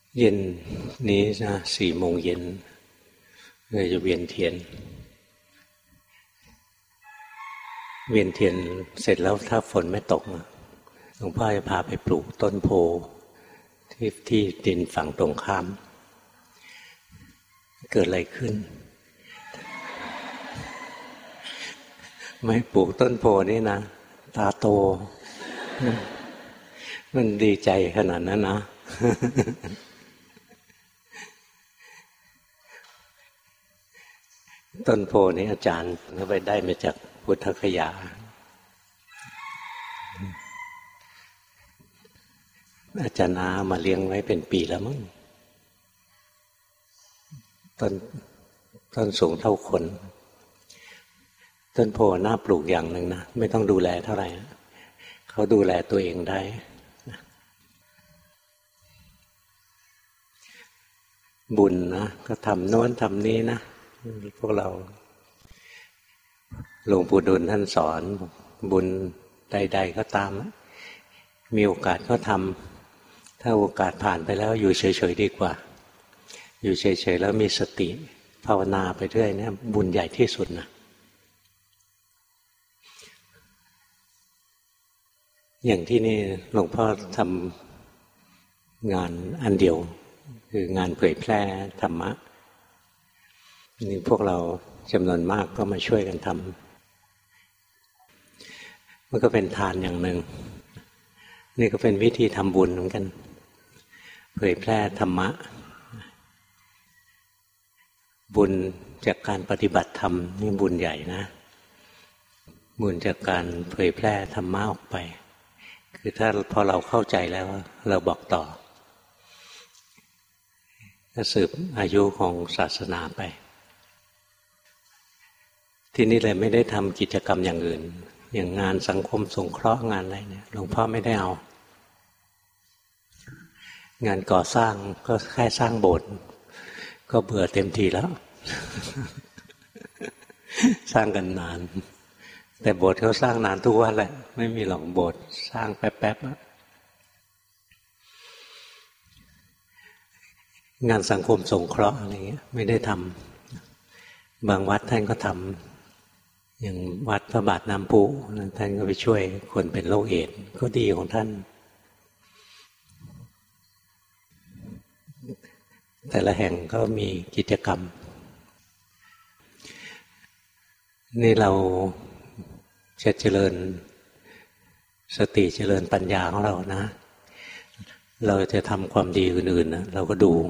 เย็นนี้นะ4 โมงเย็นเราจะเวียนเทียนเสร็จแล้วถ้าฝนไม่ตกหลวงพ่อจะพาไปปลูกต้นโพที่ดินฝั่งตรงข้ามเกิดอะไรขึ้นไม่ปลูกต้นโพนี่นะตาโตมันดีใจขนาดนั้นนะต้นโพนี้อาจารย์ก็ไปได้มาจากพุทธคยาอาจารย์อามาเลี้ยงไว้เป็นปีแล้วมั้งต้นสูงเท่าคนต้นโพน่าปลูกอย่างหนึ่งนะไม่ต้องดูแลเท่าไหร่เขาดูแลตัวเองได้บุญนะก็ทำโน้นทำนี้นะพวกเราหลวงปู่ดูลท่านสอนบุญใดๆก็ตามมีโอกาสก็ทำถ้าโอกาสผ่านไปแล้วอยู่เฉยๆดีกว่าอยู่เฉยๆแล้วมีสติภาวนาไปเรื่อยเนี่ยบุญใหญ่ที่สุดนะอย่างที่นี่หลวงพ่อทำงานอันเดียวคืองานเผยแพร่ธรรมะนี่พวกเราจำนวนมากก็มาช่วยกันทำมันก็เป็นทานอย่างหนึ่งนี่ก็เป็นวิธีทำบุญเหมือนกันเผยแพร่ธรรมะบุญจากการปฏิบัติธรรมนี่บุญใหญ่นะบุญจากการเผยแพร่ธรรมะออกไปคือถ้าพอเราเข้าใจแล้วเราบอกต่อก็สืบอายุของศาสนาไปที่นี่เลยไม่ได้ทำกิจกรรมอย่างอื่นอย่างงานสังคมสงเคราะห์งานอะไรเนี่ยหลวงพ่อไม่ได้เอางานก่อสร้างก็แค่สร้างโบสถ์ก็เบื่อเต็มทีแล้ว สร้างกันนานแต่โบสถ์เขาสร้างนานทุกวันแหละไม่มีหรอกโบสถ์สร้างแป๊บๆงานสังคมสงเคราะห์อะไรเงี้ยไม่ได้ทำบางวัดท่านก็ทำอย่างวัดพระบาทน้ำพุท่านก็ไปช่วยคนเป็นโรคเอดส์ก็ดีของท่านแต่ละแห่งก็มีกิจกรรมนี่เราจะเจริญสติเจริญปัญญาของเรานะเราจะทำความดีอื่นๆนะเราก็ดู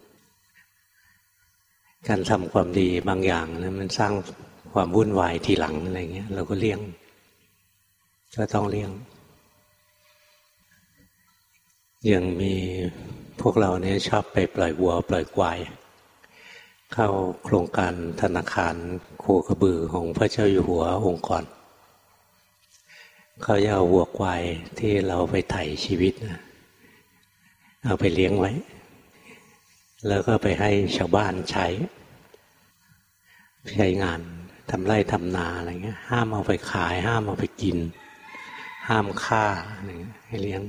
การทำความดีบางอย่างนะมันสร้างความวุ่นวายทีหลังอะไรเงี้ยเราก็เลี่ยงก็ต้องเลี่ยงอย่างมีพวกเราเนี่ยชอบไปปล่อยวัวปล่อยควายเข้าโครงการธนาคารโคกระบือของพระเจ้าอยู่หัวองค์ก่อนเขาจะเอาวัวควายที่เราไปไถ่ชีวิตนะเอาไปเลี้ยงไว้แล้วก็ไปให้ชาวบ้านใช้งานทำไร่ทำนาอะไรเงี้ยห้ามเอาไปขายห้ามเอาไปกินห้ามฆ่าอะไรเงี้ยให้เลี้ยง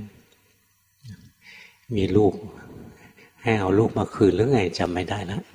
มีลูกให้เอาลูกมาคืนหรือไงจำไม่ได้แล้ว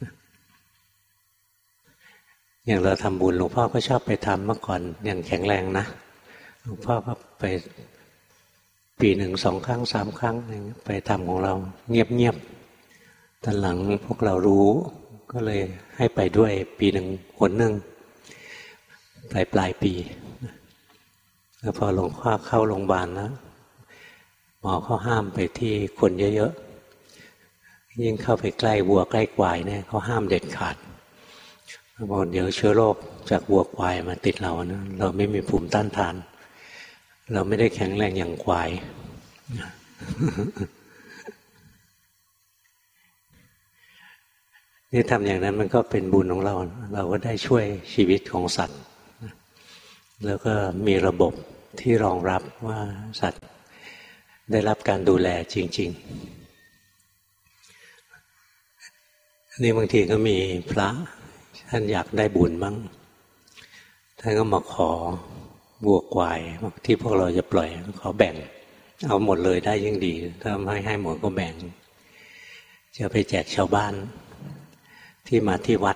อย่างเราทำบุญหลวงพ่อก็ชอบไปทำเมื่อก่อนอย่างแข็งแรงนะหลวงพ่อก็ไปปีหนึ่ง2 ครั้ง 3 ครั้งไปทำของเราเงียบๆตอนหลังพวกเรารู้ก็เลยให้ไปด้วยปีหนึ่งหนหนึ่งปลายปีแล้วพอหลวงพ่อเข้าโรงพยาบาลแล้วหมอเขาห้ามไปที่คนเยอะๆยิ่งเข้าไปใกล้วัวใกล้ควายเนี่ยเขาห้ามเด็ดขาดบอกเดี๋ยวเชื้อโรคจากวัวควายมาติดเรานะเราไม่มีภูมิต้านทานเราไม่ได้แข็งแรงอย่างควายนี่ทำอย่างนั้นมันก็เป็นบุญของเราเราก็ได้ช่วยชีวิตของสัตว์แล้วก็มีระบบที่รองรับว่าสัตว์ได้รับการดูแลจริงๆนี่บางทีก็มีพระท่านอยากได้บุญบ้างท่านก็มาขอวัวควายที่พวกเราจะปล่อยขอแบ่งเอาหมดเลยได้ยิ่งดีถ้าไม่ให้หมดก็แบ่งจะไปแจกชาวบ้านที่มาที่วัด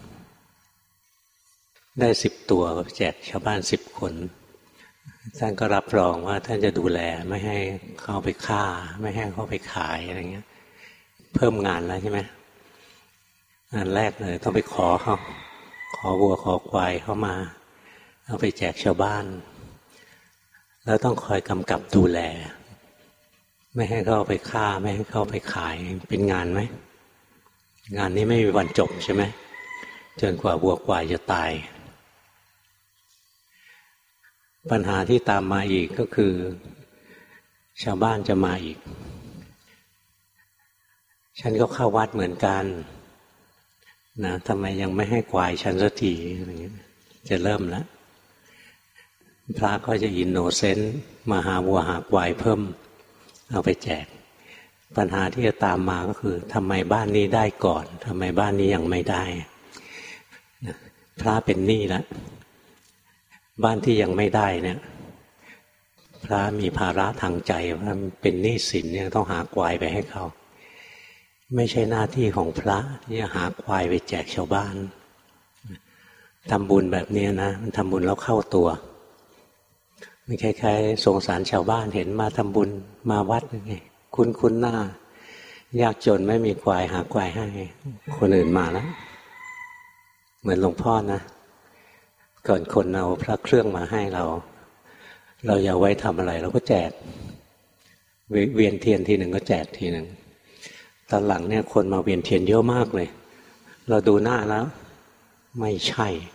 ได้10 ตัวก็แจกชาวบ้าน10 คนท่านก็รับรองว่าท่านจะดูแลไม่ให้เข้าไปฆ่าไม่ให้เข้าไปขายอะไรเงี้ยเพิ่มงานแล้วใช่ไหมงานแรกเลยต้องไปขอเขาขอวัวขอควายเข้ามาเอาไปแจกชาวบ้านแล้วต้องคอยกำกับดูแลไม่ให้เข้าไปฆ่าไม่ให้เข้าไปขายเป็นงานไหมงานนี้ไม่มีวันจบใช่ไหมจนกว่าวัวควายจะตายปัญหาที่ตามมาอีกก็คือชาวบ้านจะมาอีกฉันก็เข้าวัดเหมือนกันนะทำไมยังไม่ให้ควายฉันสักทีอะไรเงี้ยจะเริ่มแล้วพระก็จะอินโนเซนต์มาหาวัวหาควายเพิ่มเอาไปแจกปัญหาที่จะตามมาก็คือทำไมบ้านนี้ได้ก่อนทำไมบ้านนี้ยังไม่ได้พระเป็นหนี้แล้วบ้านที่ยังไม่ได้เนี่ยพระมีภาระทางใจว่าเป็นหนี้สินเนี่ยต้องหาควายไปให้เขาไม่ใช่หน้าที่ของพระที่จะหาควายไปแจกชาวบ้านทำบุญแบบนี้นะมันทำบุญแล้วเข้าตัวมันคล้ายๆสงสารชาวบ้านเห็นมาทำบุญมาวัดไงคุ้นหน้ายากจนไม่มีควายหาควายให้คนอื่นมาแล้วเหมือนหลวงพ่อนะก่อนคนเอาพระเครื่องมาให้เราอย่าไว้ทำอะไรเราก็แจกเวียนเทียนทีหนึ่งก็แจกทีหนึ่งตอนหลังเนี่ยคนมาเวียนเทียนเยอะมากเลยเราดูหน้าแล้วไม่ใช่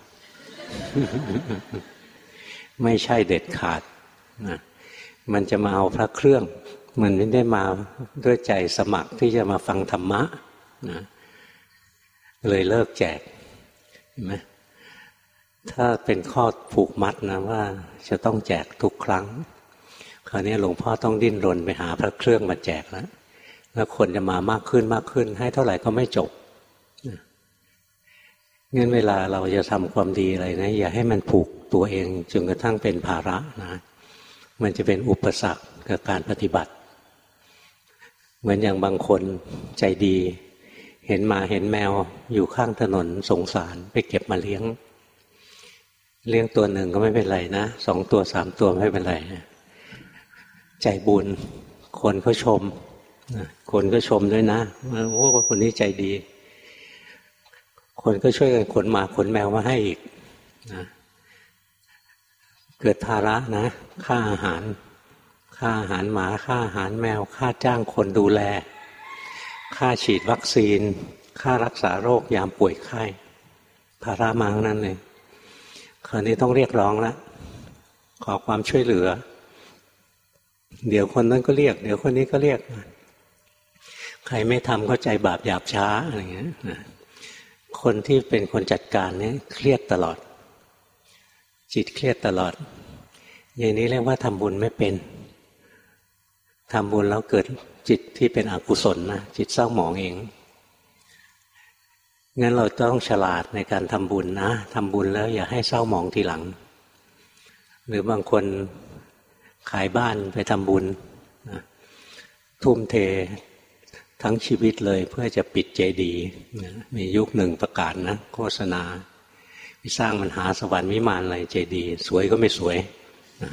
ไม่ใช่เด็ดขาดนะมันจะมาเอาพระเครื่องมันไม่ได้มาด้วยใจสมัครที่จะมาฟังธรรมะนะเลยเลิกแจกเห็นไหมถ้าเป็นข้อผูกมัดนะว่าจะต้องแจกทุกครั้งคราวนี้หลวงพ่อต้องดิ้นรนไปหาพระเครื่องมาแจกแล้วคนจะมามากขึ้นให้เท่าไหร่ก็ไม่จบงั้นเวลาเราจะทำความดีอะไรนะอย่าให้มันผูกตัวเองจนกระทั่งเป็นภาระนะมันจะเป็นอุปสรรคกับการปฏิบัติเหมือนอย่างบางคนใจดีเห็นหมาเห็นแมวอยู่ข้างถนนสงสารไปเก็บมาเลี้ยงตัวหนึ่งก็ไม่เป็นไรนะ2 ตัว 3 ตัวไม่เป็นไรใจบุญคนเขาชมคนก็ชมด้วยนะโอ้คนนี้ใจดีคนก็ช่วยกันขนหมาขนแมวมาให้อีกนะเกิดภาระนะค่าอาหารหมาค่าอาหารแมวค่าจ้างคนดูแลค่าฉีดวัคซีนค่ารักษาโรคยามป่วยไข้ภาระมาทั้งนั้นเลยคราวนี้ต้องเรียกร้องแล้วขอความช่วยเหลือเดี๋ยวคนนั้นก็เรียกเดี๋ยวคนนี้ก็เรียกใครไม่ทำเข้าใจบาปหยาบช้าอะไรอย่างเงี้ยคนที่เป็นคนจัดการเนี่ยเครียดตลอดจิตเครียดตลอดอย่างนี้เรียกว่าทำบุญไม่เป็นทำบุญแล้วเกิดจิตที่เป็นอกุศลนะจิตเศร้าหมองเองงั้นเราต้องฉลาดในการทำบุญนะทำบุญแล้วอย่าให้เศร้าหมองทีหลังหรือบางคนขายบ้านไปทำบุญนะทุ่มเททั้งชีวิตเลยเพื่อจะปิดเจดีย์มียุคหนึ่งประกาศนะโฆษณาไปสร้างมหาสวรรค์วิมานอะไรเจดีย์สวยก็ไม่สวยนะ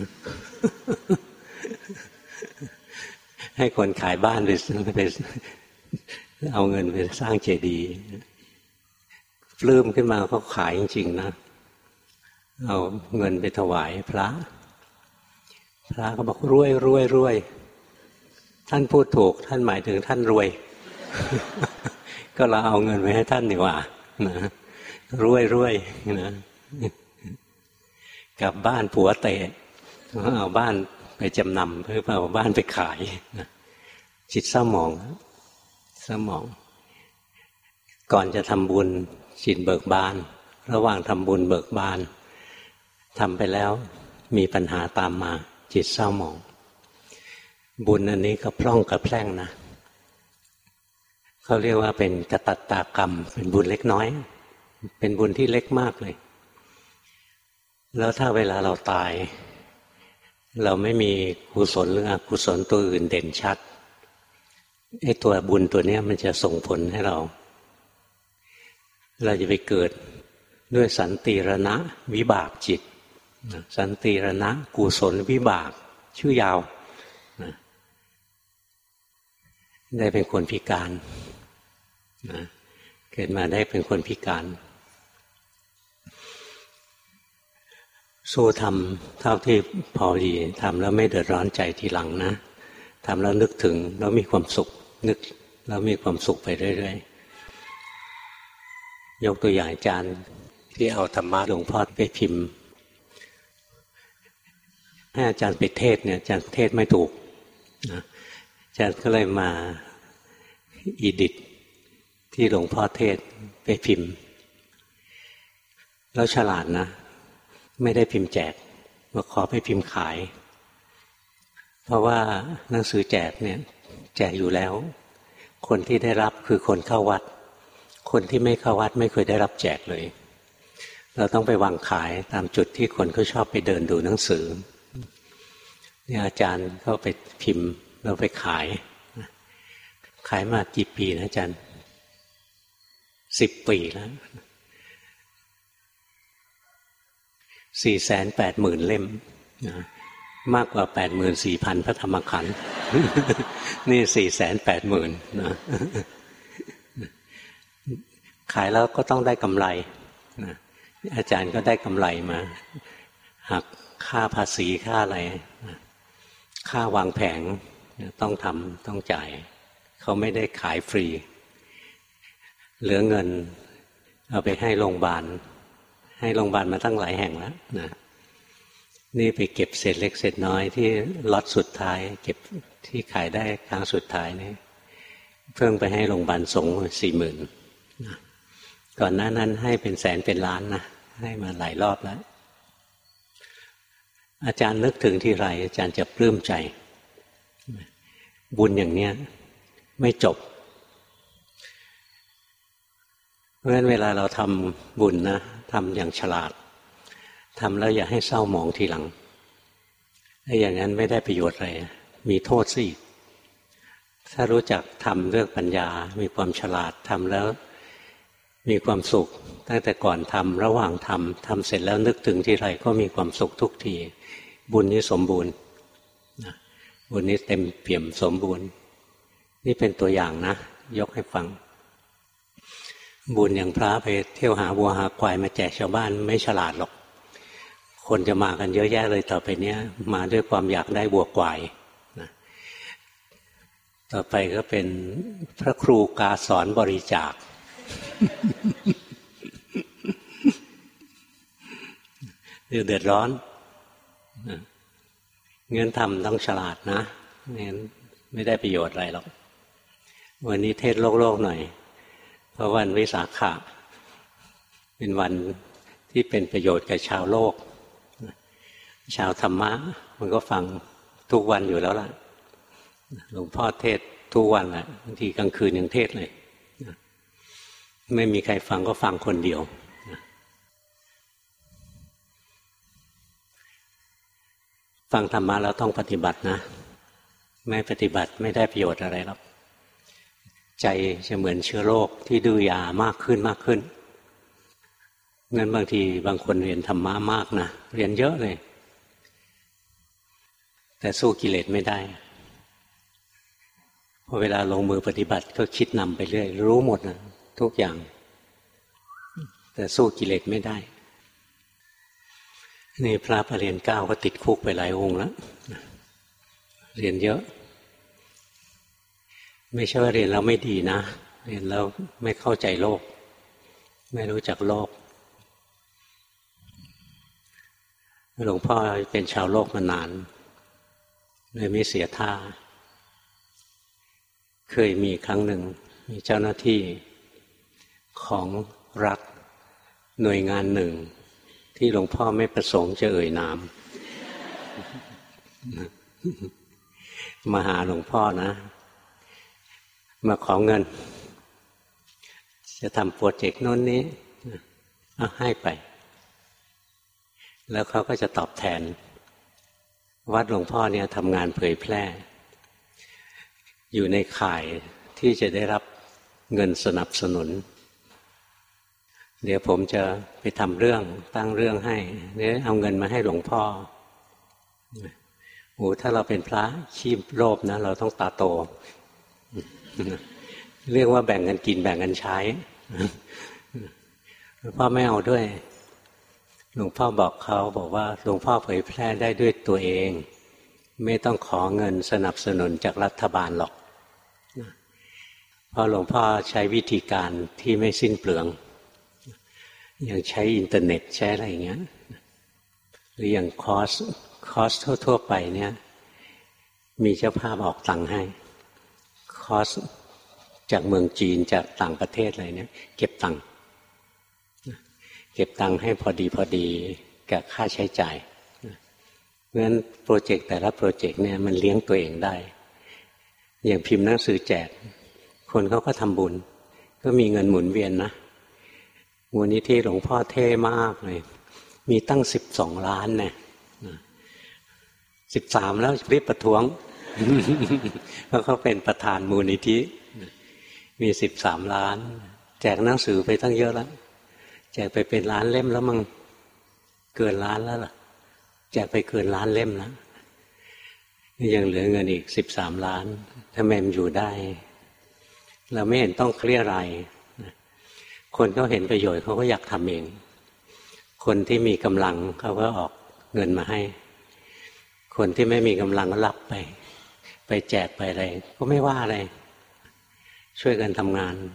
ให้คนขายบ้านไปเอาเงินไปสร้างเจดีย์ปลื้มขึ้นมาเขาขายจริงๆนะเอาเงินไปถวายพระก็บอกรวยท่านพูดถูกท่านหมายถึงท่านรวย ก็เราเอาเงินไปให้ท่านดีกว่านะรวยนะกลับบ้านผัวเตะเอาบ้านไปจำนำเพื่อเอาบ้านไปขายนะจิตเศร้าหมองก่อนจะทำบุญจิตเบิกบานระหว่างทำบุญเบิกบานทำไปแล้วมีปัญหาตามมาจิตเศร้าหมองบุญอันนี้ก็พร่องกระแพร่งนะเขาเรียกว่าเป็นกตัตตากรรมเป็นบุญเล็กน้อยเป็นบุญที่เล็กมากเลยแล้วถ้าเวลาเราตายเราไม่มีกุศลหรืออกุศลตัวอื่นเด่นชัดไอ้ตัวบุญตัวนี้มันจะส่งผลให้เราจะไปเกิดด้วยสันติรณะวิบากจิตสันติรณะกุศลวิบากชื่อยาวได้เป็นคนพิการเกิดมาได้เป็นคนพิการสู้ทำเท่าที่พอดีทำแล้วไม่เดือดร้อนใจทีหลังนะทำแล้วนึกถึงแล้วมีความสุขนึกแล้วมีความสุขไปเรื่อยๆยกตัวอย่างอาจารย์ที่เอาธรรมะหลวงพ่อไปพิมพ์ให้อาจารย์ไปเทศเนี่ยอาจารย์เทศไม่ถูกนะอาจารย์ก็เลยมาอีดิทที่หลวงพ่อเทศไปพิมพ์แล้วฉลาดนะไม่ได้พิมพ์แจกมาขอไปพิมพ์ขายเพราะว่าหนังสือแจกเนี่ยแจกอยู่แล้วคนที่ได้รับคือคนเข้าวัดคนที่ไม่เข้าวัดไม่เคยได้รับแจกเลยเราต้องไปวางขายตามจุดที่คนเขาชอบไปเดินดูหนังสือเนี่ยอาจารย์ก็ไปพิมพ์เราไปขายมากี่ปีนะอาจารย์10 ปีแล้ว480,000 เล่มนะมากกว่า 84,000 พระธรรมขันธ์นี่ 480,000 นะขายแล้วก็ต้องได้กำไรนะอาจารย์ก็ได้กำไรมาหักค่าภาษีค่าอะไรนะค่าวางแผงต้องทำต้องจ่ายเขาไม่ได้ขายฟรีเหลือเงินเอาไปให้โรงพยาบาลมาตั้งหลายแห่งแล้วนะนี่ไปเก็บเศษเล็กเศษน้อยที่ล็อตสุดท้ายเก็บที่ขายได้ครั้งสุดท้ายนี่เพิ่งไปให้โรงพยาบาลสงฆ์ 40,000 นะก่อนหน้านั้นให้เป็นแสนเป็นล้านนะให้มาหลายรอบแล้วอาจารย์นึกถึงที่ไรอาจารย์จะปลื้มใจบุญอย่างเนี้ยไม่จบเพราะฉะนั้นเวลาเราทำบุญนะทำอย่างฉลาดทำแล้วอย่าให้เศร้าหมองทีหลังถ้าอย่างนั้นไม่ได้ประโยชน์อะไรมีโทษซะอีกถ้ารู้จักทำเรื่องปัญญามีความฉลาดทำแล้วมีความสุขตั้งแต่ก่อนทำระหว่างทำเสร็จแล้วนึกถึงทีไรก็มีความสุขทุกทีบุญนี้สมบูรณ์บุญนี้เต็มเปี่ยมสมบูรณ์นี่เป็นตัวอย่างนะยกให้ฟังบุญอย่างพระไปเที่ยวหาวัวหาควายมาแจกชาวบ้านไม่ฉลาดหรอกคนจะมากันเยอะแยะเลยต่อไปเนี้ยมาด้วยความอยากได้วัวควายนะต่อไปก็เป็นพระครูกาสอนบริจาค เดือดร้อนเงินทำต้องฉลาดนะงั้นไม่ได้ประโยชน์อะไรหรอกวันนี้เทศโลกหน่อยเพราะวันวิสาขะเป็นวันที่เป็นประโยชน์กับชาวโลกชาวธรรมะมันก็ฟังทุกวันอยู่แล้วล่ะหลวงพ่อเทศทุกวันแหละบางทีกลางคืนยังเทศเลยไม่มีใครฟังก็ฟังคนเดียวฟังธรรมะแล้วต้องปฏิบัตินะไม่ปฏิบัติไม่ได้ประโยชน์อะไรหรอกใจจะเหมือนเชื้อโรคที่ดื้อยามากขึ้นงั้นบางทีบางคนเรียนธรรมะมากนะเรียนเยอะเลยแต่สู้กิเลสไม่ได้พอเวลาลงมือปฏิบัติก็คิดนำไปเรื่อยรู้หมดนะทุกอย่างแต่สู้กิเลสไม่ได้นี่พระปรริญญา 9ก็ติดคุกไปหลายองค์แล้วเรียนเยอะไม่ใช่ว่าเรียนแล้วไม่ดีนะเรียนแล้วไม่เข้าใจโลกไม่รู้จักโลกหลวงพ่อเป็นชาวโลกมานานเลยไม่เสียท่าเคยมีครั้งหนึ่งมีเจ้าหน้าที่ของรัฐหน่วยงานหนึ่งที่หลวงพ่อไม่ประสงค์จะเอ่ยนามมาหาหลวงพ่อนะมาขอเงินจะทำโปรเจกต์โน้นนี้เอาให้ไปแล้วเขาก็จะตอบแทนวัดหลวงพ่อเนี่ยทำงานเผยแพร่อยู่ในข่ายที่จะได้รับเงินสนับสนุนเดี๋ยวผมจะไปทำเรื่องตั้งเรื่องให้เนี่ยเอาเงินมาให้หลวงพ่อโอ้ถ้าเราเป็นพระขี้โลภนะเราต้องตาโตเรียกว่าแบ่งกันกินแบ่งกันใช้หลวงพ่อไม่เอาด้วยหลวงพ่อบอกเขาบอกว่าหลวงพ่อเผยแพร่ได้ด้วยตัวเองไม่ต้องขอเงินสนับสนุนจากรัฐบาลหรอกเพราะหลวงพ่อใช้วิธีการที่ไม่สิ้นเปลืองอย่างใช้อินเทอร์เน็ตใช้อะไรอย่างเงี้ยหรืออย่างคอร์สทั่วไปเนี่ยมีเจ้าภาพออกตังค์ให้คอร์สจากเมืองจีนจากต่างประเทศอะไรเนี่ยเก็บตังค์ให้พอดีกับค่าใช้จ่ายเพราะฉะนั้นโปรเจกต์แต่ละโปรเจกต์เนี่ยมันเลี้ยงตัวเองได้อย่างพิมพ์หนังสือแจกคนเขาก็ทำบุญก็มีเงินหมุนเวียนนะมูลนิธิหลวงพ่อเท่มากเลยมีตั้ง12 ล้านเนี่ย13แล้วรีบประท้วงเพราะเขาเป็นประธานมูลนิธิมี13 ล้านแจกหนังสือไปตั้งเยอะแล้วแจกไปเป็นล้านเล่มแล้วมั้งเกินล้านแล้วล่ะแจกไปเกินล้านเล่มแล้วยังเหลือเงินอีก13 ล้านทำไมมันอยู่ได้เราไม่เห็นต้องเครียดอะไรคนเขาเห็นประโยชน์เขาก็อยากทำเองคนที่มีกำลังเขาก็ออกเงินมาให้คนที่ไม่มีกำลังก็รับไปแจกไปอะไรก็ไม่ว่าอะไรช่วยกันทำงาน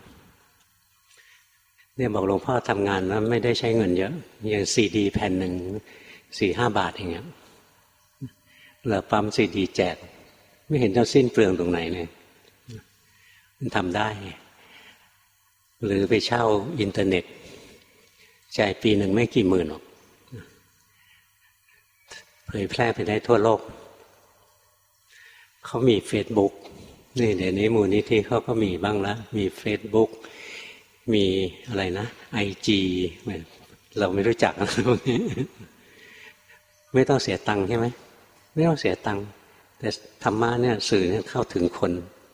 เนี่ยบอกหลวงพ่อทำงานแล้วไม่ได้ใช้เงินเยอะอย่างซีดีแผ่นหนึ่ง 4-5 บาทอย่างเงี้ยเราปั๊มซีดีแจกไม่เห็นจะสิ้นเปลืองตรงไหนเลยมันทำได้หรือไปเช่าอินเทอร์เน็ตจ่ายปีหนึ่งไม่กี่หมื่นหรอกเผยแพร่ไปได้ทั่วโลกเขามี Facebook นี่เดี๋ยวนี้มูลนิธิเขาก็มีบ้างแล้วมี Facebook มีอะไรนะ IG เราไม่รู้จักอะไรพวกนี้ไม่ต้องเสียตังค์ใช่ไหมไม่ต้องเสียตังค์แต่ธรรมะเนี่ยสื่อเนี่ยเข้าถึงคน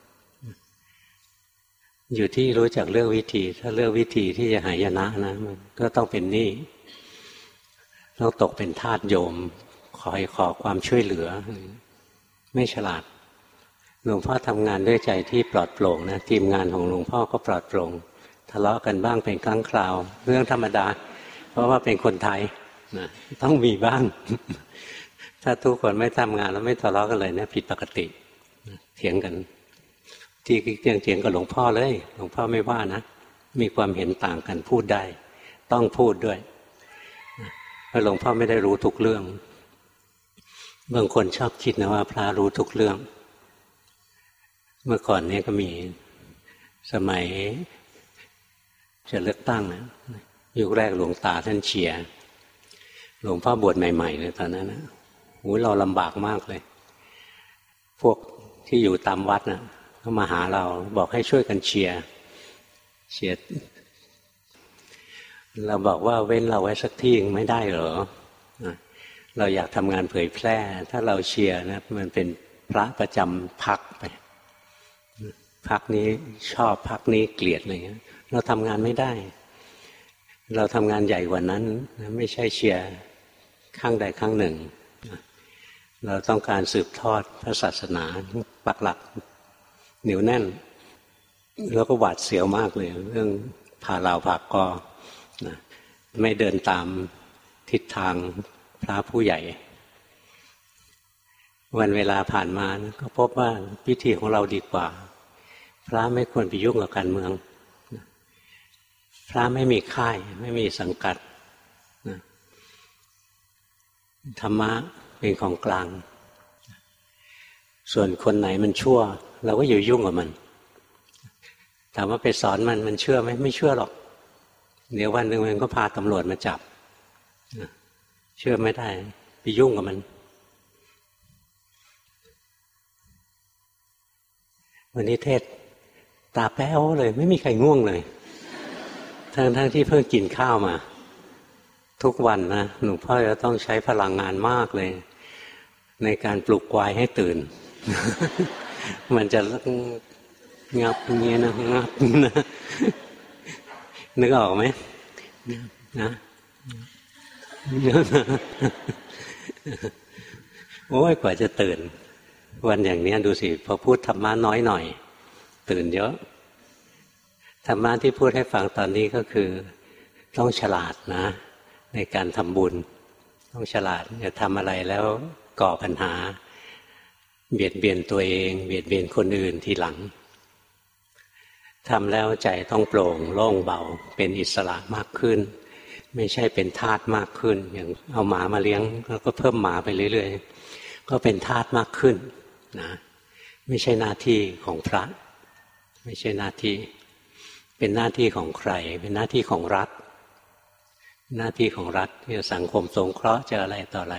อยู่ที่รู้จักเลือกวิธีถ้าเลือกวิธีที่จะหายนะนะมันก็ต้องเป็นหนี้ต้องตกเป็นทาสโยมขอความช่วยเหลือไม่ฉลาดหลวงพ่อทำงานด้วยใจที่ปลอดโปร่งนะทีมงานของหลวงพ่อก็ปลอดโปร่งทะเลาะกันบ้างเป็นครั้งคราวเรื่องธรรมดาเพราะว่าเป็นคนไทยนะต้องมีบ้างถ้าทุกคนไม่ทำงานแล้วไม่ทะเลาะกันเลยเนี่ยผิดปกติเถียงกันที่เถียงกับหลวงพ่อเลยหลวงพ่อไม่ว่านะมีความเห็นต่างกันพูดได้ต้องพูดด้วยเพราะหลวงพ่อไม่ได้รู้ทุกเรื่องบางคนชอบคิดนะว่าพระรู้ทุกเรื่องเมื่อก่อนนี้ก็มีสมัยจะเลือกตั้งนะยุคแรกหลวงตาท่านเชียร์หลวงพ่อบวชใหม่ๆเลยตอนนั้นนะเราลำบากมากเลยพวกที่อยู่ตามวัดนะก็มาหาเราบอกให้ช่วยกันเชียร์เราบอกว่าเว้นเราไว้สักที่ไม่ได้เหรอเราอยากทำงานเผยแพร่ถ้าเราเชียร์นะมันเป็นพระประจำพรรคไปพรรคนี้ชอบพรรคนี้เกลียดอะไรเงี้ยเราทำงานไม่ได้เราทำงานใหญ่กว่านั้นไม่ใช่เชียร์ข้างใดข้างหนึ่งเราต้องการสืบทอดพระศาสนาปักหลักเหนียวแน่นแล้วก็หวาดเสียวมากเลยเรื่องผ่าเหล่าผ่ากอนะไม่เดินตามทิศทางพระผู้ใหญ่วันเวลาผ่านมานะก็พบว่าวิธีของเราดีกว่าพระไม่ควรไปยุ่งกับการเมืองพระไม่มีค่ายไม่มีสังกัดนะธรรมะเป็นของกลางส่วนคนไหนมันชั่วเราก็อย่ายุ่งกับมันถามว่าไปสอนมันเชื่อไหมไม่เชื่อหรอกเดี๋ยววันหนึ่งมันก็พาตำรวจมาจับเชื่อไม่ได้ไปยุ่งกับมันวันนี้เทศตาแป้วเลยไม่มีใครง่วงเลยทั้งที่เพิ่งกินข้าวมาทุกวันนะหลวงพ่อจะต้องใช้พลังงานมากเลยในการปลุกควายให้ตื่นมันจะงับอย่างเงี้ยนะงับนะนึกออกไหมนะโอ้ยกว่าจะตื่นวันอย่างนี้ดูสิพอพูดธรรมะน้อยหน่อยตื่นเยอะธรรมะที่พูดให้ฟังตอนนี้ก็คือต้องฉลาดนะในการทำบุญต้องฉลาดอย่าทำอะไรแล้วก่อปัญหาเบียดเบียนตัวเองเบียดเบียนคนอื่นทีหลังทำแล้วใจต้องโปร่งโล่งเบาเป็นอิสระมากขึ้นไม่ใช่เป็นทาสมากขึ้นอย่างเอาหมามาเลี้ยงแล้วก็เพิ่มหมาไปเรื่อยๆก็เป็นทาสมากขึ้นนะไม่ใช่หน้าที่ของพระไม่ใช่หน้าที่เป็นหน้าที่ของใครเป็นหน้าที่ของรัฐหน้าที่ของรัฐที่สังคมสงเคราะห์จะอะไรต่ออะไร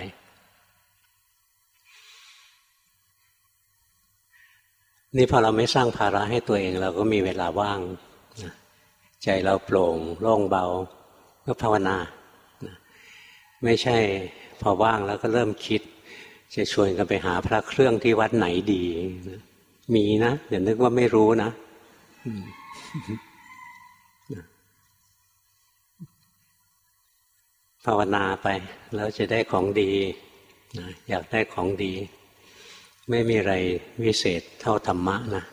นี่พอเราไม่สร้างภาระให้ตัวเองเราก็มีเวลาว่างใจเราโปร่งโล่งเบาก็ภาวนาไม่ใช่พอว่างแล้วก็เริ่มคิดจะชวนกันไปหาพระเครื่องที่วัดไหนดีมีนะอย่านึกว่าไม่รู้นะภาวนาไปแล้วจะได้ของดีอยากได้ของดีไม่มีอะไรวิเศษเท่าธรรมะนะ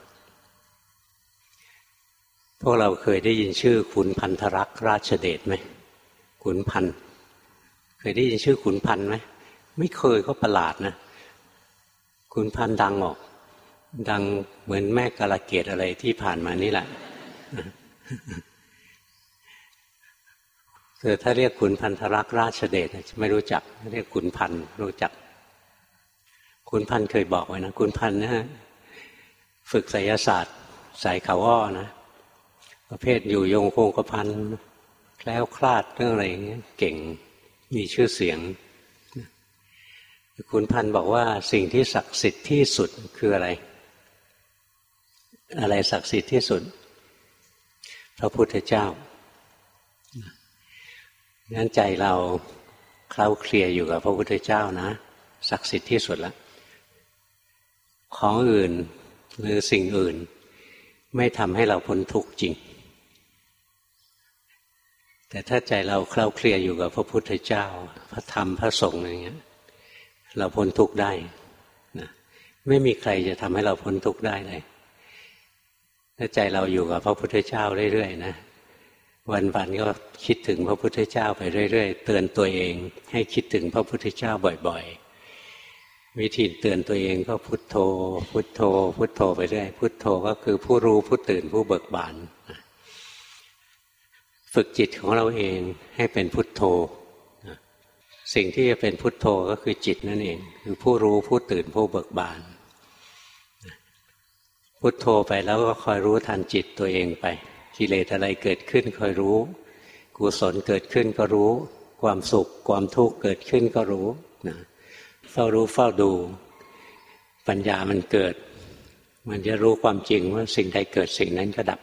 พวกเราเคยได้ยินชื่อขุนพันธรักษ์ราชเดชไหมขุนพันธ์เคยได้ยินชื่อขุนพันธ์ไหมไม่เคยก็ประหลาดนะขุนพันธ์ดังออกดังเหมือนแม่กาลเกตอะไรที่ผ่านมานี่แหละถ้าเรียกขุนพันธรักษ์ราชเดชไม่รู้จักเรียกขุนพันธ์รู้จักขุนพันธ์เคยบอกไว้นะขุนพันธ์นะฝึกไสยศาสตร์สายเขาอ้อนะประเภทอยู่ยงคงกระพันแคล้วคลาดเรื่องอะไรอย่างเงี้ยเก่งมีชื่อเสียงขุนพันธ์บอกว่าสิ่งที่ศักดิ์สิทธิ์ที่สุดคืออะไรอะไรศักดิ์สิทธิ์ที่สุดพระพุทธเจ้างั้นใจเราเคล้าเคลียอยู่กับพระพุทธเจ้านะศักดิ์สิทธิ์ที่สุดแล้วของอื่นหรือสิ่งอื่นไม่ทำให้เราพ้นทุกข์จริงแต่ถ้าใจเราเคล้าเคลียอยู่กับพระพุทธเจ้าพระธรรมพระสงฆ์อย่างเงี้ยเราพ้นทุกข์ได้นะไม่มีใครจะทำให้เราพ้นทุกข์ได้เลยถ้าใจเราอยู่กับพระพุทธเจ้าเรื่อยๆนะวันๆก็คิดถึงพระพุทธเจ้าไปเรื่อยๆเตือนตัวเองให้คิดถึงพระพุทธเจ้าบ่อยๆวิธีเตือนตัวเองก็พุทโธพุทโธพุทโธไปเรื่อยพุทโธก็คือผู้รู้ผู้ตื่นผู้เบิกบานฝึกจิตของเราเองให้เป็นพุทโธสิ่งที่จะเป็นพุทโธก็คือจิตนั่นเองคือผู้รู้ผู้ตื่นผู้เบิกบานพุทโธไปแล้วก็คอยรู้ทันจิตตัวเองไปกิเลสอะไรเกิดขึ้นคอยรู้กุศลเกิดขึ้นก็รู้ความสุขความทุกข์เกิดขึ้นก็รู้นะเฝ้ารู้เฝ้าดูปัญญามันเกิดมันจะรู้ความจริงว่าสิ่งใดเกิดสิ่งนั้นก็ดับ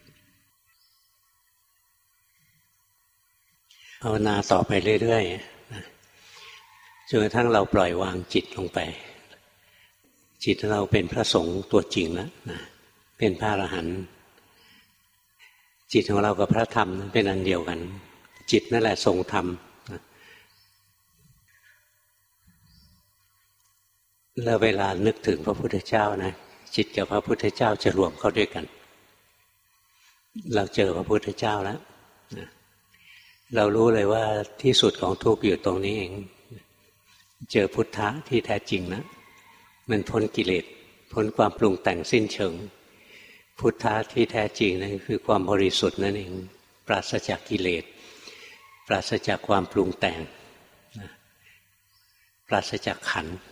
ภาวนาต่อไปเรื่อยๆจนกระทั่งเราปล่อยวางจิตลงไปจิตเราเป็นพระสงฆ์ตัวจริงแล้วนะเป็นพระอรหันต์จิตของเรากับพระธรรมเป็นอันเดียวกันจิตนั่นแหละทรงธรรมแล้วเวลานึกถึงพระพุทธเจ้านะจิตกับพระพุทธเจ้าจะรวมเข้าด้วยกันเราเจอพระพุทธเจ้าแล้วเรารู้เลยว่าที่สุดของทุกข์อยู่ตรงนี้เองเจอพุทธะที่แท้จริงนะมันพ้นกิเลสพ้นความปรุงแต่งสิ้นเชิงพุทธะที่แท้จริงนั่นคือความบริสุทธิ์นั่นเองปราศจากกิเลสปราศจากความปรุงแต่งปราศจากขันธ์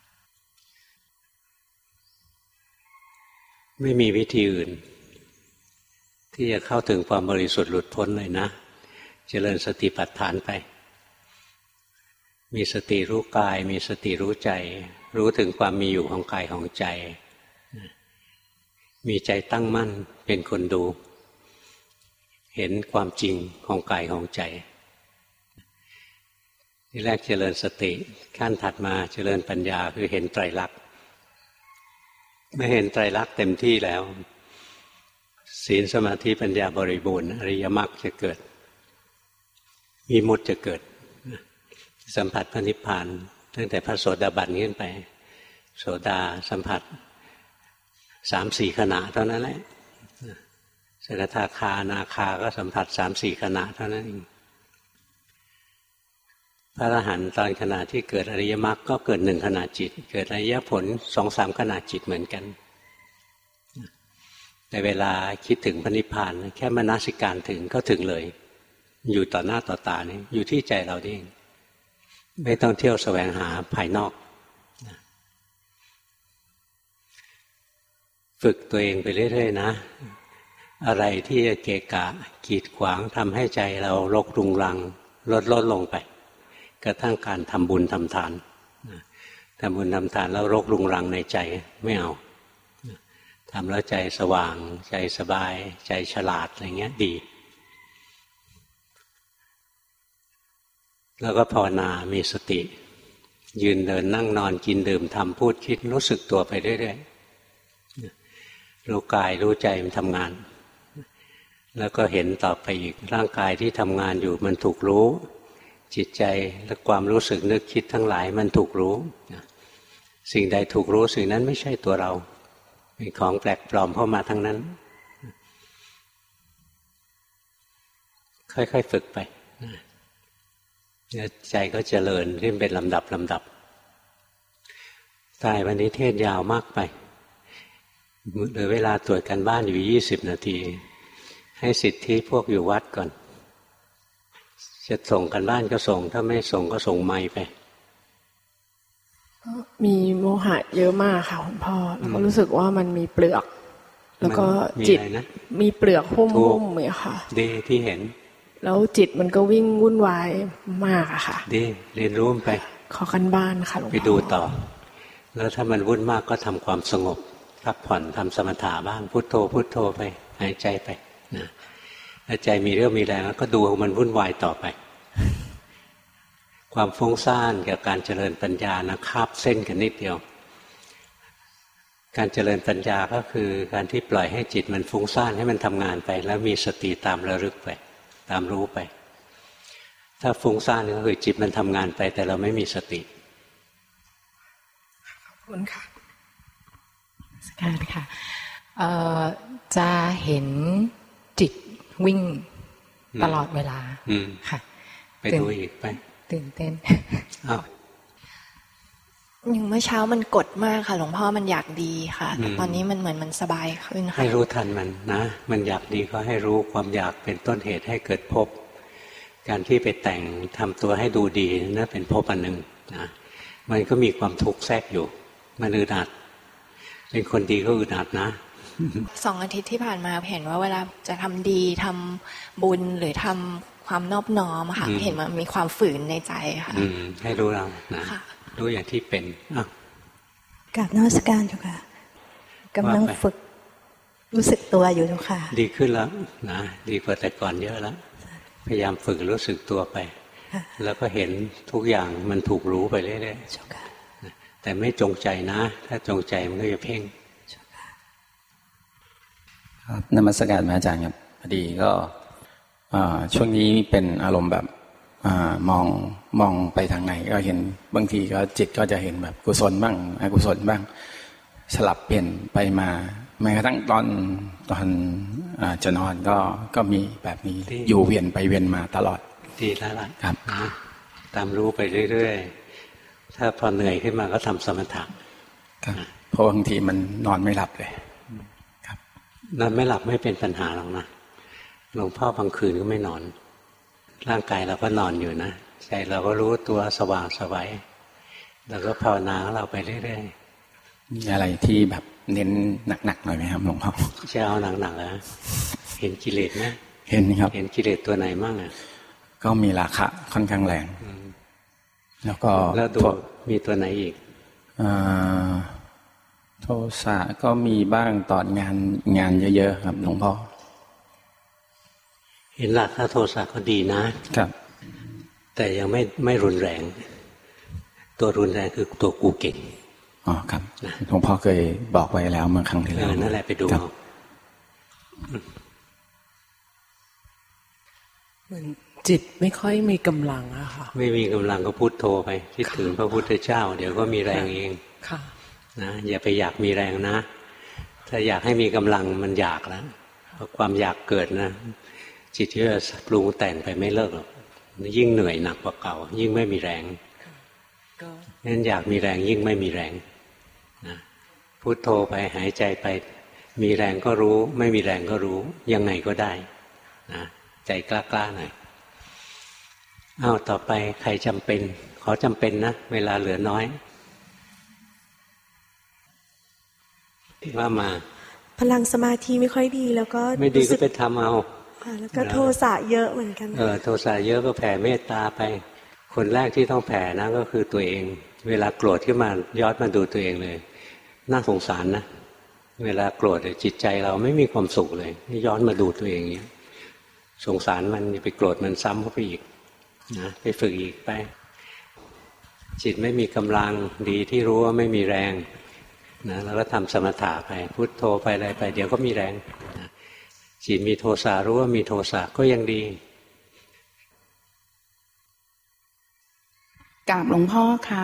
ไม่มีวิธีอื่นที่จะเข้าถึงความบริสุทธิ์หลุดพ้นเลยนะเจริญสติปัฏฐานไปมีสติรู้กายมีสติรู้ใจรู้ถึงความมีอยู่ของกายของใจมีใจตั้งมั่นเป็นคนดูเห็นความจริงของกายของใจที่แรกเจริญสติขั้นถัดมาเจริญปัญญาคือเห็นไตรลักษณ์ไม่เห็นไตรลักษณ์เต็มที่แล้วศีลสมาธิปัญญาบริบูรณ์อริยมรรคจะเกิดวิมุตติจะเกิดสัมผัสพระนิพพานตั้งแต่พระโสดาบันขึ้นไปโสดาสัมผัส 3-4 ขณะเท่านั้นแหละสกทาคาอนาคาก็สัมผัส 3-4 ขณะเท่านั้นเองพระอรหันต์ตอนขณะที่เกิดอริยมรรคก็เกิด1 ขณะจิตเกิดอริยผล 2-3 ขณะจิตเหมือนกันแต่เวลาคิดถึงพระนิพพานแค่มนสิการถึงก็ถึงเลยอยู่ต่อหน้าต่อตานี่อยู่ที่ใจเราเองไม่ต้องเที่ยวแสวงหาภายนอกฝึกตัวเองไปเรื่อยๆนะอะไรที่จะเกะกะกีดขวางทำให้ใจเรารกรุงรังลดลงไปกระทั่งการทำบุญทำทานทำบุญทำทานแล้วรกรุงรังในใจไม่เอาทำแล้วใจสว่างใจสบายใจฉลาดอะไรเงี้ยดีแล้วก็ภาวนามีสติยืนเดินนั่งนอนกินดื่มทำพูดคิดรู้สึกตัวไปเรื่อยๆรู้กายรู้ใจมันทำงานแล้วก็เห็นต่อไปอีกร่างกายที่ทำงานอยู่มันถูกรู้จิตใจและความรู้สึกนึกคิดทั้งหลายมันถูกรู้สิ่งใดถูกรู้สิ่งนั้นไม่ใช่ตัวเราเป็นของแปลกปลอมเข้ามาทั้งนั้นค่อยๆฝึกไปใจก็เจริญขึ้นเป็นลำดับตายวันนี้เทศยาวมากไปเหลือเวลาตรวจการบ้านอยู่20 นาทีให้สิทธิพวกอยู่วัดก่อนจะส่งกันบ้านก็ส่งถ้าไม่ส่งก็ส่งไมค์ไปมีโมหะเยอะมากค่ะคุณพ่อแล้วก็รู้สึกว่ามันมีเปลือกแล้วก็จิตมีเปลือกหุ้มๆเนี่ยค่ะดีที่เห็นแล้วจิตมันก็วิ่งวุ่นวายมากอะค่ะดีเรียนรู้ไปขอกันบ้านค่ะหลวงพ่อไปดูต่อแล้วถ้ามันวุ่นมากก็ทำความสงบพักผ่อนทำสมถะบ้างพุทโธพุทโธไปหายใจไปนะถ้าใจมีเรื่องมีแรงก็ดูมันวุ่นวายต่อไปความฟุ้งซ่านกับการเจริญปัญญานะคาบเส้นกันนิดเดียวการเจริญปัญญาก็คือการที่ปล่อยให้จิตมันฟุ้งซ่านให้มันทำงานไปแล้วมีสติตามระลึกไปตามรู้ไปถ้าฟุ้งซ่านก็คือจิตมันทำงานไปแต่เราไม่มีสติขอบคุณค่ะสักการค่ะจะเห็นจิตวิ่งตลอดเวลาค่ะไปดูอีกไปตื่นเต้นอย่างเมื่อเช้ามันกดมากค่ะหลวงพ่อมันอยากดีค่ะแต่ตอนนี้มันเหมือนมันสบายขึ้นค่ะให้รู้ทันมันนะมันอยากดีก็ให้รู้ความอยากเป็นต้นเหตุให้เกิดภพการที่ไปแต่งทำตัวให้ดูดีนั่นเป็นภพอันหนึ่งนะมันก็มีความทุกข์แทรกอยู่มันอึดอัดเป็นคนดีก็อึดอัดนะ 2 อาทิตย์ที่ผ่านมาเห็นว่าเวลาจะทำดีทำบุญหรือทำความนอบน้อมค่ะเห็นมันมีความฝืนในใจค่ะให้รู้เรานะรู้อย่างที่เป็นกราบนมัสการเจ้าค่ะกำลังฝึกรู้สึกตัวอยู่เจ้าค่ะดีขึ้นแล้วนะดีกว่าแต่ก่อนเยอะแล้วพยายามฝึกรู้สึกตัวไปแล้วก็เห็นทุกอย่างมันถูกรู้ไปเรื่อยๆแต่ไม่จงใจนะถ้าจงใจมันก็จะเพ่งครับนมัสการพระอาจารย์ครับพอดีก็ช่วงนี้เป็นอารมณ์แบบมองไปทางไหนก็เห็นบางทีก็จิตก็จะเห็นแบบกุศลบ้างอกุศลบ้างสลับเปลี่ยนไปมาแม้กระทั่งตอนจะนอนก็มีแบบนี้อยู่เวียนไปเวียนมาตลอดดีแล้วล่ะครับตามรู้ไปเรื่อยๆถ้าพอเหนื่อยขึ้นมาก็ทำสมถะครับเพราะบางทีมันนอนไม่หลับเลยครับนอนไม่หลับไม่เป็นปัญหาหรอกนะหลวงพ่อบางคืนก็ไม่นอนร่างกายเราก็นอนอยู่นะใจเราก็รู้ตัวสว่างสบายแล้วก็ภาวนาของเราไปเรื่อยๆมีอะไรที่แบบเน้นหนักๆหน่อยไหมครับหลวงพ่อจะเอาหนักๆแล้วเห็นกิเลสไหมเห็นครับเห็นกิเลสตัวไหนมั่งอ่ะก็มีราคะค่อนข้างแรงแล้วก็แล้วดูมีตัวไหนอีกโทสะก็มีบ้างตอนงานเยอะๆครับหลวงพ่อเห็นราคะโทสะก็ดีนะครับแต่ยังไม่รุนแรงตัวรุนแรงคือตัวกูเก่งอ๋อครับหลวงพ่อเคยบอกไว้แล้วเมื่อครั้งที่แล้วนั่นแหละไปดูเหมือนจิตไม่ค่อยมีกำลังอะค่ะไม่มีกำลังก็พุทโธไปคิดถึงพระพุทธเจ้าเดี๋ยวก็มีแรงเองค่ะนะอย่าไปอยากมีแรงนะถ้าอยากให้มีกำลังมันอยากแล้วพอความอยากเกิดนะจิตที่จะปรุงแต่งไปไม่เลิกหรอกยิ่งเหนื่อยหนักกว่าเก่ายิ่งไม่มีแรงงั้นอยากมีแรงยิ่งไม่มีแรงนะพุทโธไปหายใจไปมีแรงก็รู้ไม่มีแรงก็รู้ยังไงก็ได้นะใจกล้าๆหน่อยต่อไปใครจำเป็นขอจำเป็นนะเวลาเหลือน้อยว่ามาพลังสมาธิไม่ค่อยดีแล้วก็ไม่ดีก็ไปทำเอาแล้วก็โทสะเยอะเหมือนกันโทสะเยอะก็แผ่เมตตาไปคนแรกที่ต้องแผ่นะก็คือตัวเองเวลาโกรธขึ้นมาย้อนมาดูตัวเองเลยน่าสงสารนะเวลาโกรธจิตใจเราไม่มีความสุขเลยย้อนมาดูตัวเองเนี้ยสงสารมันอย่าไปโกรธมันซ้ำเข้าไปอีกนะไปฝึกอีกไปจิตไม่มีกำลังดีที่รู้ว่าไม่มีแรงนะแล้วก็ทำสมถะไปพุทโธไปอะไรไปเดี๋ยวก็มีแรงนะจิตมีโทสะรู้ว่ามีโทสะก็ยังดีกราบหลวงพ่อค่ะ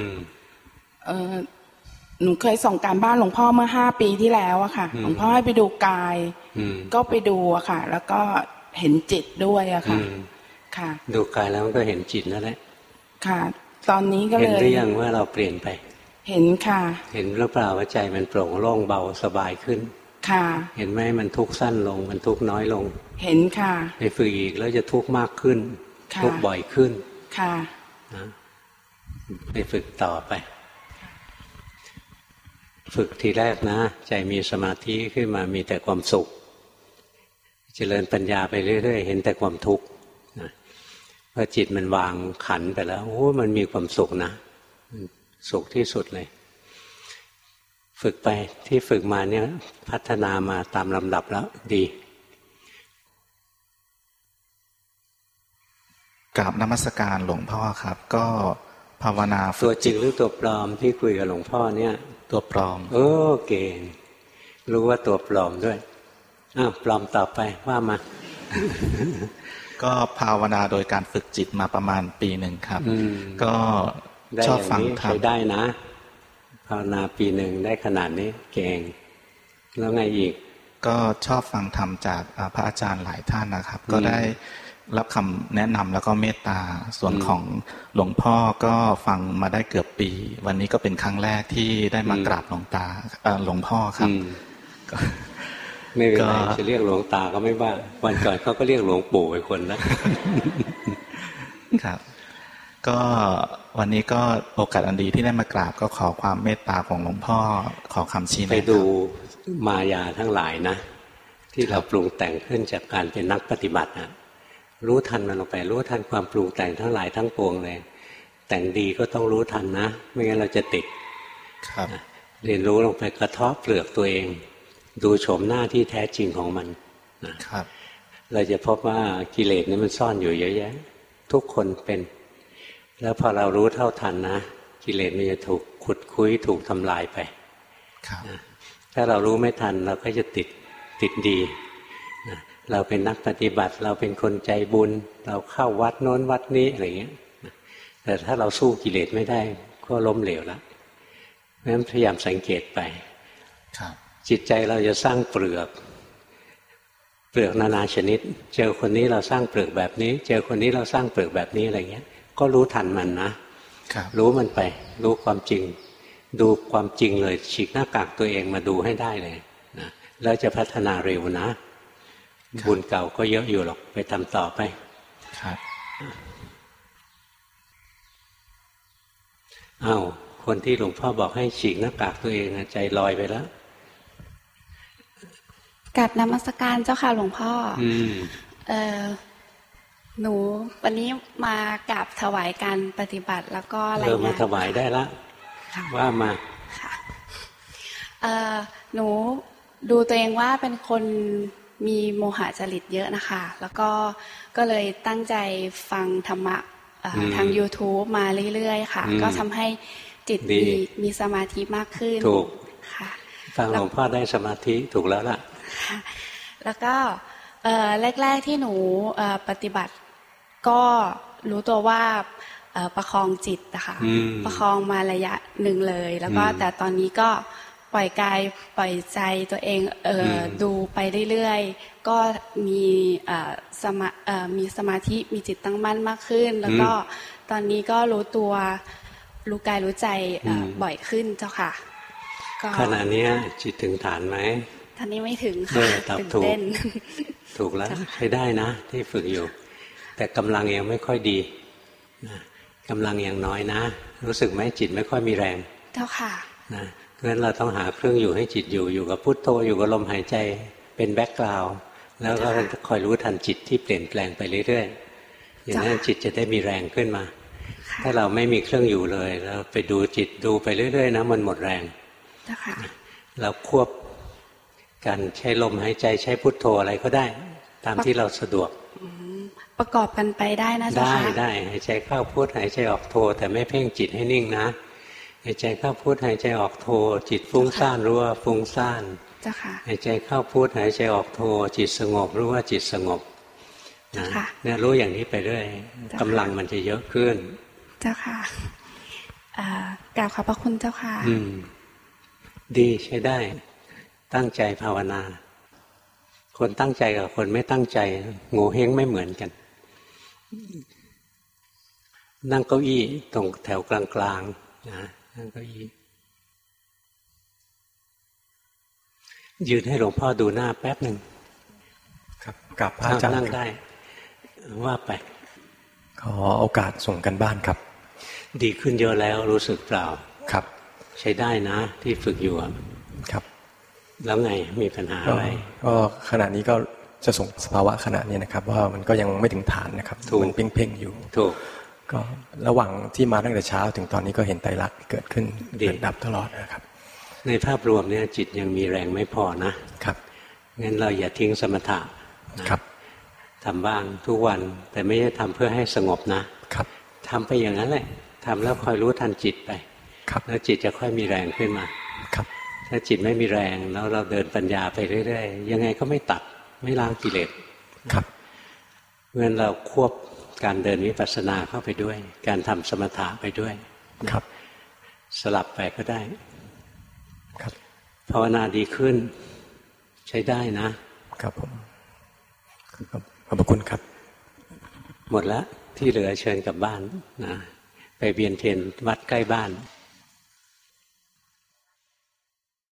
หนูเคยส่งการบ้านหลวงพ่อเมื่อ5 ปีที่แล้วอะค่ะหลวงพ่อให้ไปดูกายก็ไปดูอะค่ะแล้วก็เห็นจิตด้วยอะค่ะค่ะดูกายแล้วมันก็เห็นจิตนั่นแหละค่ะตอนนี้ก็เลยเห็นหรือยังว่าเราเปลี่ยนไปเห็นค่ะเห็นหรือเปล่าว่าใจมันโปร่งโล่งเบาสบายขึ้นค่ะเห็นไหมมันทุกข์สั้นลงมันทุกข์น้อยลงเห็นค่ะไปฝึกอีกแล้วจะทุกข์มากขึ้นทุกข์บ่อยขึ้นค่ะนะไปฝึกต่อไปฝึกทีแรกนะใจมีสมาธิขึ้นมามีแต่ความสุขเจริญปัญญาไปเรื่อยๆเห็นแต่ความทุกข์นะพอจิตมันวางขันไปแล้วโอ้มันมีความสุขนะสุขที่สุดเลยฝึกไปที่ฝึกมาเนี่ยพัฒนามาตามลำดับแล้วดีกราบนมัสการหลวงพ่อครับก็ภาวนาตัวจริงหรือตัวปลอมที่คุยกับหลวงพ่อเนี่ยตัวปลอมเก่งรู้ว่าตัวปลอมด้วยปลอมต่อไปว่ามาก็ภาวนาโดยการฝึกจิตมาประมาณ1 ปีครับก็ชอบฟังธรรมได้นะภาวนา1 ปีได้ขนาดนี้เก่งแล้วไงอีกก็ชอบฟังธรรมจากพระอาจารย์หลายท่านนะครับก็ได้รับคำแนะนำแล้วก็เมตตาส่วนของหลวงพ่อก็ฟังมาได้เกือบปีวันนี้ก็เป็นครั้งแรกที่ได้มากราบหลวงตาหลวงพ่อครับไม่เป็นไรจะเรียกหลวงตาก็ไม่ว่าวันก่อนเขาก็เรียกหลวงปู่ไปคนนะครับก็วันนี้ก็โอกาสอันดีที่ได้มากราบก็ขอความเมตตาของหลวงพ่อขอคำชี้แนะไปดูมายาทั้งหลายนะที่เราปรุงแต่งขึ้นจากการเป็นนักปฏิบัตินะรู้ทันมันลงไปรู้ทันความปรุงแต่งทั้งหลายทั้งปวงเลยแต่งดีก็ต้องรู้ทันนะไม่งั้นเราจะติดครับเรียนรู้ลงไปกระเทาะเปลือกตัวเองดูโฉมหน้าที่แท้จริงของมันนะครับเราจะพบว่ากิเลสนี่มันซ่อนอยู่เยอะแยะทุกคนเป็นแล้วพอเรารู้เท่าทันนะกิเลสมันจะถูกขุดคุ้ยถูกทำลายไปถ้าเรารู้ไม่ทันเราก็จะติดดีเราเป็นนักปฏิบัติเราเป็นคนใจบุญเราเข้าวัดโน้นวัดนี้อะไรเงี้ยแต่ถ้าเราสู้กิเลสไม่ได้ก็ล้มเหลวแล้วเพราะฉะนั้นพยายามสังเกตไปจิตใจเราจะสร้างเปลือกนานาชนิดเจอคนนี้เราสร้างเปลือกแบบนี้เจอคนนี้เราสร้างเปลือกแบบนี้อะไรเงี้ยก็รู้ทันมันนะรู้มันไปรู้ความจริงดูความจริงเลยฉีกหน้ากากตัวเองมาดูให้ได้เลยนะแล้วจะพัฒนาเร็วนะบุญเก่าก็เยอะอยู่หรอกไปทำต่อไปครับคนที่หลวงพ่อบอกให้ฉีกหน้ากากตัวเองใจลอยไปแล้วกราบนมัสการเจ้าค่ะหลวงพ่อหนูวันนี้มากราบถวายการปฏิบัติแล้วก็อะไรมาถวายได้ละว่ามาค่ะหนูดูตัวเองว่าเป็นคนมีโมหะจริตเยอะนะคะแล้วก็เลยตั้งใจฟังธรรมะทาง YouTube มาเรื่อยๆค่ะก็ทำให้จิตมีสมาธิมากขึ้นถูกค่ะฟังหลวงพ่อได้สมาธิถูกแล้วล่ะแล้วก็แรกๆที่หนูปฏิบัติก็รู้ตัวว่าประคองจิตนะคะประคองมาระยะหนึ่งเลยแล้วก็แต่ตอนนี้ก็ปล่อยกายปล่อยใจตัวเองดูไปเรื่อยๆก็มีสมาธิมีจิตตั้งมั่นมากขึ้นแล้วก็ตอนนี้ก็รู้ตัวรู้กายรู้ใจบ่อยขึ้นเจ้าค่ะขณะนี้จิตถึงฐานไหมตอนนี้ไม่ถึงค่ะตื่นเต้นถูกแล้วใช้ได้นะที่ฝึกอยู่แต่กำลังยังไม่ค่อยดีกำลังยังน้อยนะรู้สึกไหมจิตไม่ค่อยมีแรงเจ้าค่ะนะเพราะฉะนั้นเราต้องหาเครื่องอยู่ให้จิตอยู่กับพุทโธอยู่กับลมหายใจเป็นแบ็คกราวด์แล้วก็คอยรู้ทันจิตที่เปลี่ยนแปลงไปเรื่อยๆอย่างนั้นจิตจะได้มีแรงขึ้นมาถ้าเราไม่มีเครื่องอยู่เลยเราไปดูจิตดูไปเรื่อยๆนะมันหมดแรงเราควบการใช้ลมหายใจใช้พุทโธอะไรก็ได้ตามที่เราสะดวกประกอบกันไปได้นะเจ้าค่ะได้หายใจเข้าพุทหายใจออกโธแต่ไม่เพ่งจิตให้นิ่งนะหายใจเข้าพุทหายใจออกโธจิตฟุ้งซ่านรู้ว่าฟุ้งซ่านเจ้าค่ะหายใจเข้าพุทหายใจออกโธจิตสงบรู้ว่าจิตสงบนะเนี่ยรู้อย่างนี้ไปเรื่อยกำลังมันจะเยอะขึ้นเจ้าค่ะกราบขอบพระคุณเจ้าค่ะดีใช้ได้ตั้งใจภาวนาคนตั้งใจกับคนไม่ตั้งใจโง่เฮงไม่เหมือนกันนั่งเก้าอี้ตรงแถวกลางๆนะนั่งเก้าอี้ยืนให้หลวงพ่อดูหน้าแป๊บหนึ่งครับกับพระอาจารย์นั่งได้ว่าไปขอโอกาสส่งกันบ้านครับดีขึ้นเยอะแล้วรู้สึกเปล่าครับใช้ได้นะที่ฝึกอยู่ครับแล้วไงมีปัญหาอะไรก็ขณะนี้ก็จะส่งสภาวะขณะนี้นะครับว่ามันก็ยังไม่ถึงฐานนะครับมันเพ่งๆอยู่ถูกก็ระหว่างที่มาตั้งแต่เช้าถึงตอนนี้ก็เห็นไตรลักษณ์เกิดขึ้นเกิดดับตลอดนะครับในภาพรวมเนี่ยจิตยังมีแรงไม่พอนะครับงั้นเราอย่าทิ้งสมถะครับทำบ้างทุกวันแต่ไม่ได้ทำเพื่อให้สงบนะครับทำไปอย่างนั้นแหละทำแล้วคอยรู้ทันจิตไปแล้วจิตจะค่อยมีแรงขึ้นมาครับถ้าจิตไม่มีแรงแล้วเราเดินปัญญาไปเรื่อยๆยังไงก็ไม่ตัดไม่ล้างกิเลสครับเพราะฉะนั้นเราควบการเดินวิปัสสนาเข้าไปด้วยการทำสมถะไปด้วยครับสลับไปก็ได้ครับภาวนาดีขึ้นใช้ได้นะครับผมขอบคุณครับหมดแล้วที่เหลือเชิญกลับบ้านนะไปเวียนเทียนวัดใกล้บ้าน